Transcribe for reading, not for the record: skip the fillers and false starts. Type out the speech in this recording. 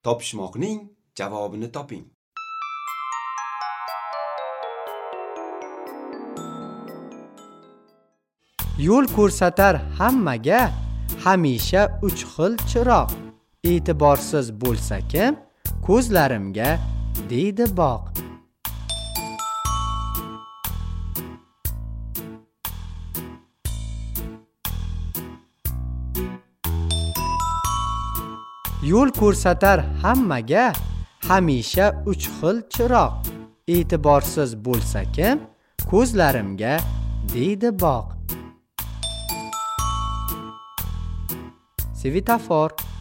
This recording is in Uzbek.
Topishmoqning javobini toping. Yo'l ko'rsatar hammaga hamisha 3 xil chiroq. E'tiborsiz bo'lsa kim, ko'zlarimga deydi boq. Yo'l ko'rsatar hammaga hamisha 3 xil chiroq. E'tiborsiz bo'lsa kim, ko'zlarimga deydi boq. Svetofor.